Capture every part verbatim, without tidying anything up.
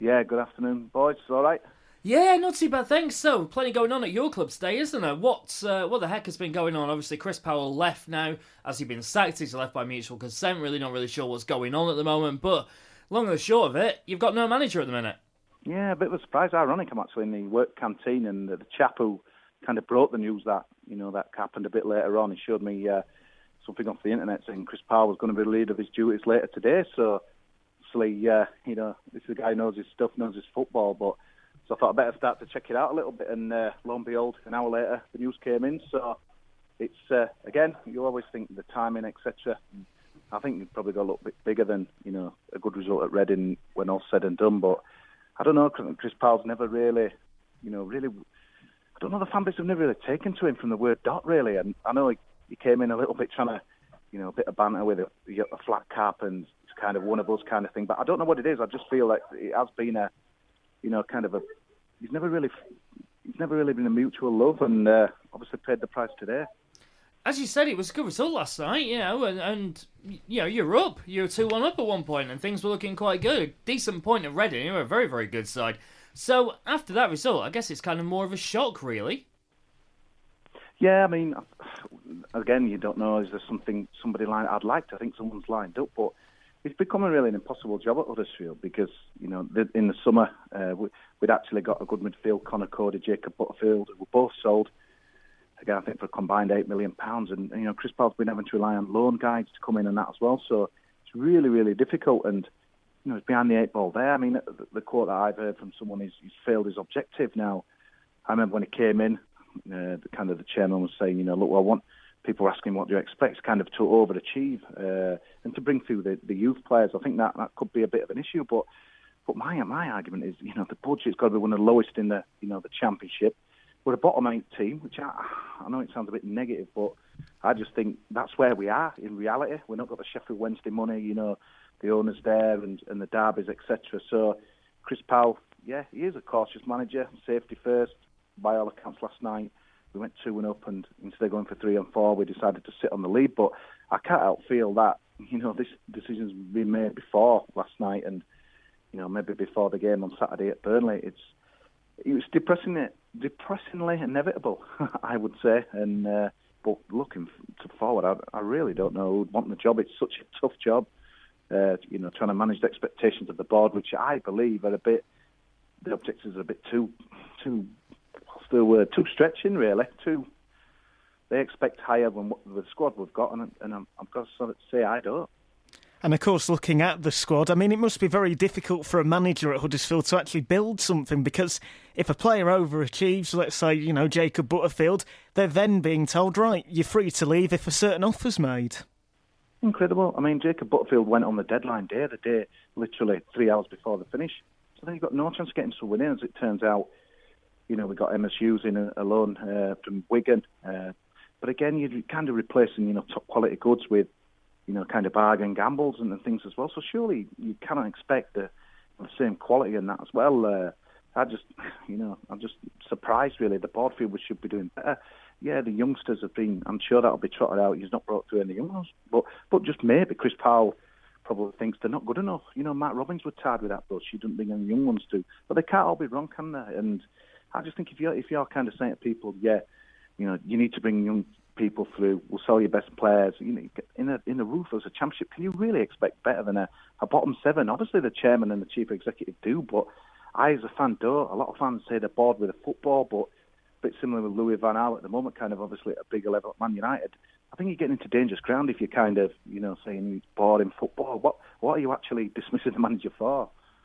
Yeah, good afternoon, boys. All right? Yeah, not too bad, thanks. So, plenty going on at your club today, isn't there? What, uh, what the heck has been going on? Obviously, Chris Powell left now. Has he been sacked? He's left by mutual consent. Really not really sure what's going on at the moment. But, long and the short of it, you've got no manager at the minute. Yeah, a bit of a surprise. Ironic, I'm actually in the work canteen, and the, the chap who kind of broke the news that, you know, that happened a bit later on, he showed me uh, something off the internet saying Chris Powell was going to be the lead of his duties later today. So, obviously, uh, you know, this is a guy who knows his stuff, knows his football, but so I thought I'd better start to check it out a little bit, and uh, lo and behold, an hour later, the news came in. So it's, uh, again, you always think the timing, et cetera. I think you've probably got a little bit bigger than, you know, a good result at Reading when all's said and done. But I don't know, Chris Powell's never really, you know, really, I don't know, the fan base have never really taken to him from the word dot, really. And I know he, he came in a little bit trying to, you know, a bit of banter with a, a flat cap and it's kind of one of us kind of thing. But I don't know what it is. I just feel like it has been a, you know, kind of a, he's never really, he's never really been a mutual love, and uh, obviously paid the price today. As you said, it was a good result last night, you know, and, and you know, you're up. You were two one up at one point, and things were looking quite good. A decent point at Reading. You were a very, very good side. So after that result, I guess it's kind of more of a shock, really. Yeah, I mean, again, you don't know, is there something, somebody lined, I'd like to think someone's lined up, but it's becoming really an impossible job at Huddersfield because, you know, in the summer, uh, we'd actually got a good midfield, Connor Cody, Jacob Butterfield, who were both sold, again, I think for a combined eight million pounds. And, you know, Chris Powell's been having to rely on loan guides to come in and that as well. So it's really, really difficult. And, you know, it's behind the eight ball there. I mean, the, the quote that I've heard from someone is he's failed his objective. Now, I remember when he came in, uh, the kind of the chairman was saying, you know, look, I want, people were asking what do you expect, kind of to overachieve uh, and to bring through the, the youth players. I think that, that could be a bit of an issue. But but my my argument is, you know, the budget's got to be one of the lowest in the, you know, the Championship. We're a bottom eight team, which I, I know it sounds a bit negative, but I just think that's where we are in reality. We're not got the Sheffield Wednesday money, you know, the owners there and, and the derbies, et cetera. So Chris Powell, yeah, he is a cautious manager, safety first, by all accounts last night. We went two and up, and instead of going for three and four, we decided to sit on the lead. But I can't help feel that, you know, this decision's been made before last night, and, you know, maybe before the game on Saturday at Burnley. It's it was depressing, depressingly inevitable, I would say. And uh, but looking to forward, I, I really don't know who'd want the job. It's such a tough job, uh, you know, trying to manage the expectations of the board, which I believe are a bit, the objectives are a bit too, too. The word too stretching, really. Too, they expect higher than what the squad we've got, and, and I'm, I've got to say I don't. And of course, looking at the squad, I mean, it must be very difficult for a manager at Huddersfield to actually build something, because if a player overachieves, let's say, you know, Jacob Butterfield, they're then being told, right, you're free to leave if a certain offer's made. Incredible. I mean, Jacob Butterfield went on the deadline day, the day literally three hours before the finish. So then you've got no chance of getting someone in, as it turns out. You know, we got Emma Hughes in a, a loan uh, from Wigan. Uh, but again, you're kind of replacing, you know, top quality goods with, you know, kind of bargain gambles and, and things as well. So surely you cannot expect the, the same quality in that as well. Uh, I just, you know, I'm just surprised really. The board feel we should be doing better. Yeah, the youngsters have been, I'm sure that'll be trotted out. He's not brought through any young ones. But, but just maybe Chris Powell probably thinks they're not good enough. You know, Matt Robbins was tired with that, but she didn't bring any young ones to. But they can't all be wrong, can they? And I just think if you're, if you're kind of saying to people, yeah, you know, you need to bring young people through, we'll sell your best players, you know, in a, in a roof as a championship, can you really expect better than a, a bottom seven? Obviously the chairman and the chief executive do, but I as a fan don't. A lot of fans say they're bored with the football, but a bit similar with Louis van Gaal at the moment, kind of obviously at a bigger level at Man United. I think you're getting into dangerous ground if you're kind of, you know, saying he's bored in football. What, what are you actually dismissing the manager for?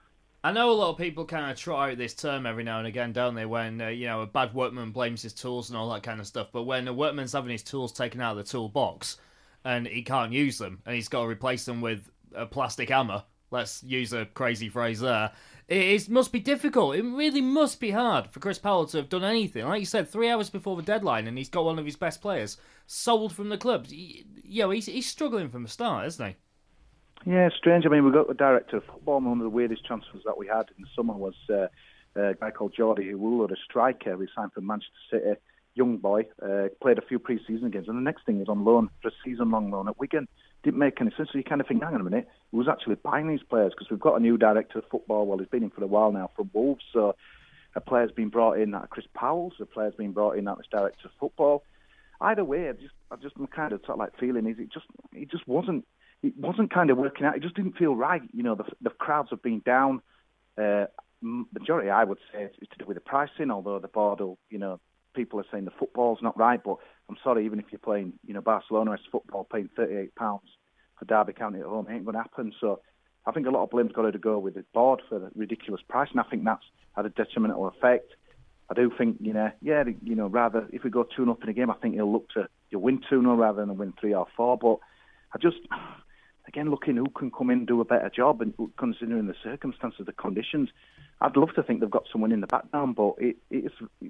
I know a lot of people kind of try out this term every now and again, don't they, when, uh, you know, a bad workman blames his tools and all that kind of stuff, but when a workman's having his tools taken out of the toolbox and he can't use them and he's got to replace them with a plastic hammer, let's use a crazy phrase there, it is, must be difficult. It really must be hard for Chris Powell to have done anything. Like you said, three hours before the deadline and he's got one of his best players sold from the club. You know, he's, he's struggling from the start, isn't he? Yeah, strange. I mean, we got the director of football. One of the weirdest transfers that we had in the summer was uh, a guy called Jordi Hewulla, a striker. We signed for Manchester City, young boy, uh, played a few pre-season games, and the next thing was on loan for a season-long loan at Wigan. didn't make any sense. So you kind of think, hang on a minute, who's actually buying these players? Because we've got a new director of football. Well, he's been in for a while now from Wolves. So a player's been brought in, that Chris Powell's. A player's been brought in, that was director of football. Either way, I just, I just kind of sort of like feeling is it just, it just wasn't, it wasn't kind of working out. It just didn't feel right. You know, the the crowds have been down. Uh, majority, I would say, is to do with the pricing. Although the board, will, you know, people are saying the football's not right. But I'm sorry, even if you're playing, you know, Barcelona as football, paying thirty-eight pounds for Derby County at home, it ain't going to happen. So I think a lot of blame's got to go with the board for the ridiculous price, and I think that's had a detrimental effect. I do think, you know, yeah, you know, rather if we go two nil up in a game, I think he'll look to you win two nil rather than win three or four. But I just, again, looking who can come in and do a better job, and considering the circumstances, the conditions, I'd love to think they've got someone in the background, but it, it's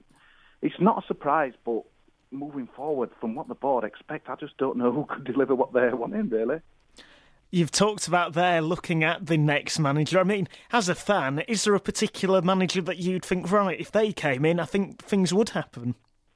it's not a surprise. But moving forward, from what the board expect, I just don't know who could deliver what they're wanting, really. You've talked about there looking at the next manager. I mean, as a fan, is there a particular manager that you'd think, right, if they came in, I think things would happen?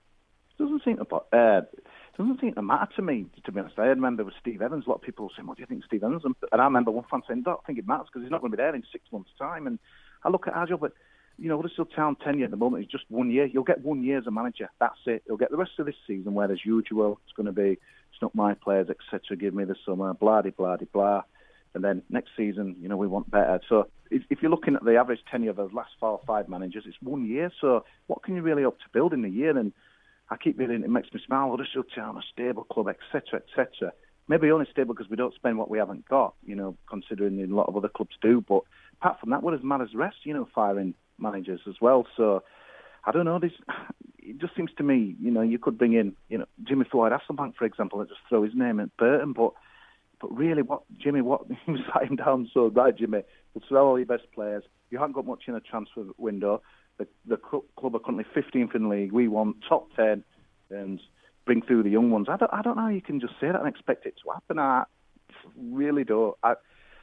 It doesn't seem to, uh, doesn't seem to matter to me, to be honest. I remember with Steve Evans, a lot of people were saying, what do you think of Steve Evans? And I remember one fan saying, I don't think it matters because he's not going to be there in six months' time. And I look at our job, but, you know, Huddersfield Town tenure at the moment is just one year. You'll get one year as a manager. That's it. You'll get the rest of this season where, as usual, it's going to be, it's not my players, et cetera. Give me the summer, blah, de, blah, de, blah. And then next season, you know, we want better. So if, if you're looking at the average tenure of the last four or five managers, it's one year. So what can you really hope to build in a year? And I keep reading, it makes me smile. Huddersfield Town, a stable club, et cetera, et cetera. Maybe only stable because we don't spend what we haven't got, you know, considering a lot of other clubs do. But apart from that, we're as mad as the rest, you know, firing managers as well. So I don't know. This it just seems to me, you know, you could bring in, you know, Jimmy Floyd Hasselbank, for example, and just throw his name at Burton, but. But really, what Jimmy, what he was sat him down so right, Jimmy. We'll sell all your best players. You haven't got much in a transfer window. The, the club are currently fifteenth in the league. We want top ten and bring through the young ones. I don't, I don't know how you can just say that and expect it to happen. I really don't. I,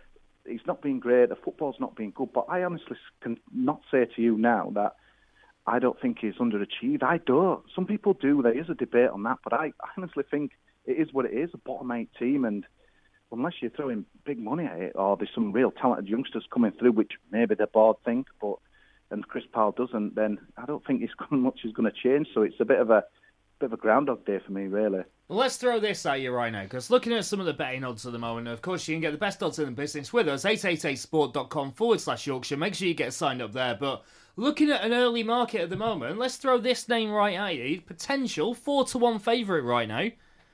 it's not been great. The football's not been good. But I honestly can not say to you now that I don't think he's underachieved. I don't. Some people do. There is a debate on that. But I, I honestly think it is what it is, a bottom eight team. And unless you're throwing big money at it, or there's some real talented youngsters coming through, which maybe the board think, but and Chris Powell doesn't, then I don't think it's much is going to change. So it's a bit of a bit of a groundhog day for me, really. Well, let's throw this at you right now, because looking at some of the betting odds at the moment, of course, you can get the best odds in the business with us, eight eight eight sport dot com forward slash Yorkshire. Make sure you get signed up there. But looking at an early market at the moment, let's throw this name right at you. Potential four to one favourite right now,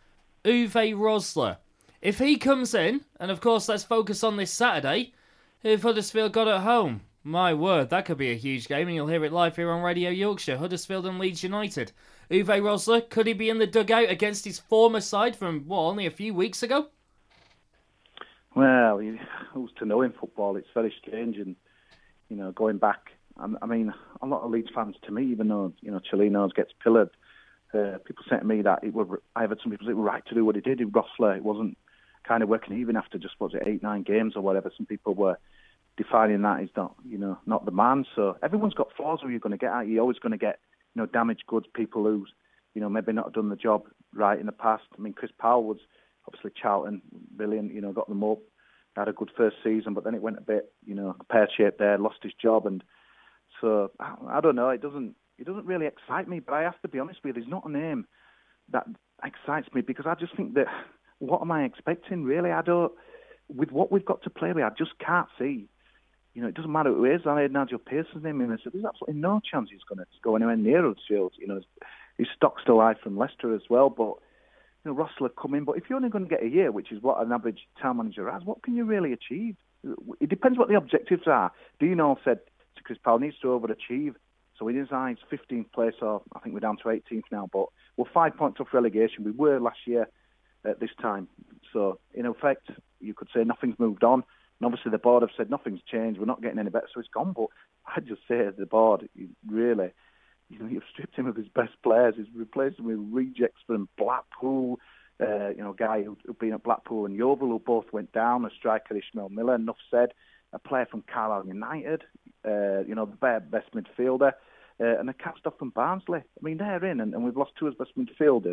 Uwe Rosler. If he comes in, and of course let's focus on this Saturday, if Huddersfield got at home, my word, that could be a huge game, and you'll hear it live here on Radio Yorkshire, Huddersfield and Leeds United. Uwe Rosler, could he be in the dugout against his former side from, what, only a few weeks ago? Well, who's to know in football? It's very strange, and, you know, going back, I mean, a lot of Leeds fans, to me, even though, you know, Chilinos gets pillared, uh, people say to me that it were, I've had some people say it was right to do what he did in Rosler. It wasn't kind of working even after just, was it, eight, nine games or whatever. Some people were defining that he's not, you know, not the man. So everyone's got flaws who you're going to get at. You're always going to get, you know, damaged goods, people who's, you know, maybe not done the job right in the past. I mean, Chris Powell was obviously Charlton, brilliant, you know, got them up, had a good first season, but then it went a bit, you know, pear-shaped there, lost his job. And so, I, I don't know, it doesn't, it doesn't really excite me, but I have to be honest with you, there's not a name that excites me because I just think that, what am I expecting, really? I don't, with what we've got to play with, I just can't see. You know, it doesn't matter who it is. I had Nigel Pearson's name in and I said, there's absolutely no chance he's going to go anywhere near Huddersfield. You know, his stock's still high from Leicester as well, but, you know, Rosler come in. But if you're only going to get a year, which is what an average town manager has, what can you really achieve? It depends what the objectives are. Dino said to Chris Powell, needs to overachieve. So in his eyes, fifteenth place, or I think we're down to eighteenth now, but we're five points off relegation. We were last year at this time. So, in effect, you could say nothing's moved on. And obviously the board have said nothing's changed, we're not getting any better, so it's gone. But I'd just say the board, really, you know, you've stripped him of his best players. He's replaced him with rejects from Blackpool, uh, you know, a guy who, who'd been at Blackpool and Yeovil, who both went down, a striker, Ishmael Miller, enough said, a player from Carlisle United, uh, you know, the best midfielder, uh, and a cast off from Barnsley. I mean, they're in, and, and we've lost two of his best midfielders.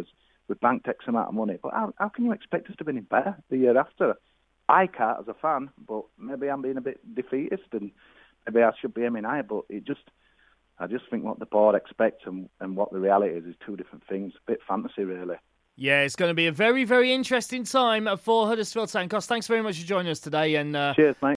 we banked X amount of money. But how, how can you expect us to be any better the year after? I can't as a fan, but maybe I'm being a bit defeatist and maybe I should be aiming higher. But it just, I just think what the board expects and, and what the reality is is two different things. A bit fantasy, really. Yeah, it's going to be a very, very interesting time for Huddersfield Town. Cos, thanks very much for joining us today. And uh, cheers, mate.